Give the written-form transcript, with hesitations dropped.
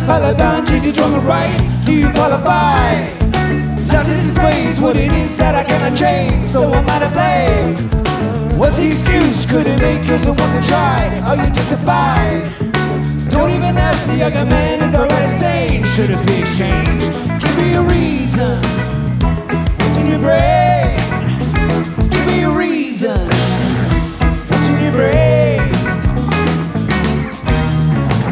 pilot down, change your drum and right. Do you qualify? Not to disgrace what it is that I cannot change, so I'm out of play. What's the excuse? Couldn't make yours and want to try. Are you justified? Don't even ask the younger man, is already stained. Should it be exchanged? Give me a reason. What's in your brain?